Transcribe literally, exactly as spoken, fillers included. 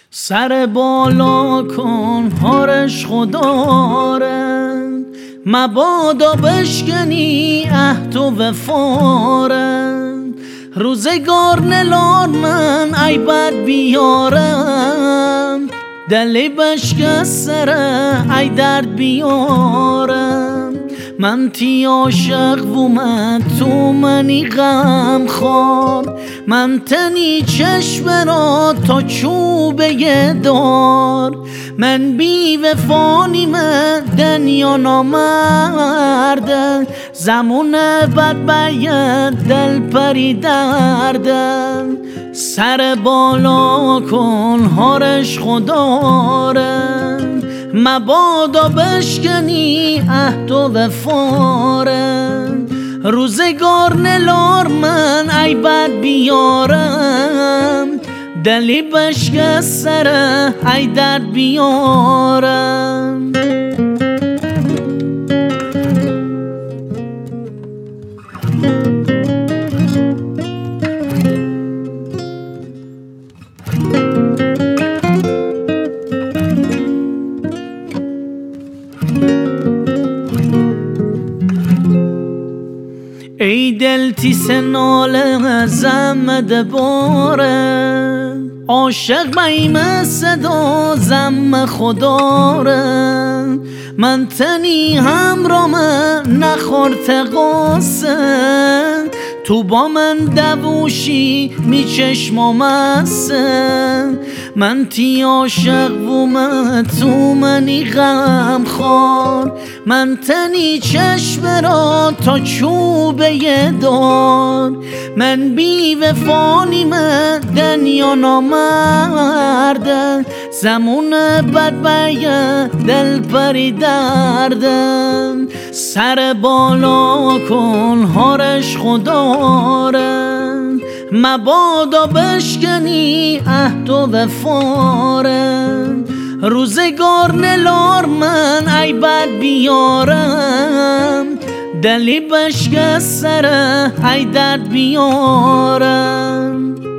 سر بالا کن هارش خدارن، مبادا بشکنی عهد و وفارن. روزگار نلار من ای بد بیارم، دلی بشکست سره ای درد بیارم. من تی عاشق و من تو منی غم خوار، من تنی چشم را تا چوبه دار. من بی وفانی من دنیا نامردن، زمون بد باید دل پری دردن. سر بالا کن هارش خدارن، مبادا بشکنی عهد و وفارن. روزگار نلار من ای بد بیارم، دلی بشکست سره ای درد بیارم. ای دل تی سنال زمد باره، عاشق بیم صدا زم خداره. من تنی هم را من نخورت قاسه، تو با من دووشی می چشم و مسه. من تی عاشق و من تو منی غم خوار، من تنی چشم را تا چوبه دار. من بی وفانی من دنیا نامردن، زمون بد باید دل پری دردن. سر بالا کن هارش خدارن، مبادا بشکنی عهد و وفارن. روزگار نلار من ای بد بیارم، دلی بشکست سره ای درد بیارم.